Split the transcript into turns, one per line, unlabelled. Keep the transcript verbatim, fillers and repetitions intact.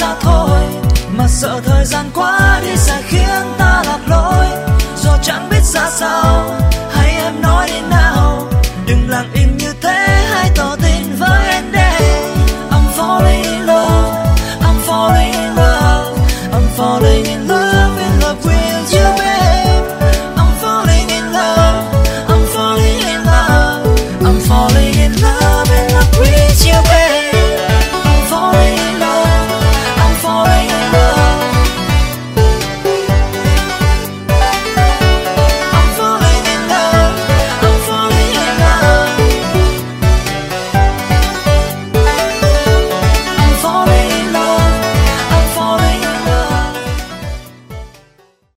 xa thôi, mà sợ thời gian qua đi sẽ khiến ta lạc lối, do chẳng biết ra sao